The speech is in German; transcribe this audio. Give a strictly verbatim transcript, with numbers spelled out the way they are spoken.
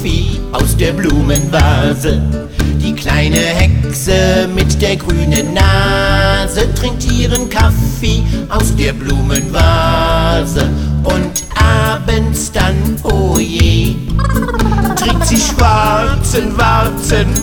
Kaffee aus der Blumenvase. Die kleine Hexe mit der grünen Nase trinkt ihren Kaffee aus der Blumenvase. Und abends dann, oh je, trinkt sie schwarzen, warzen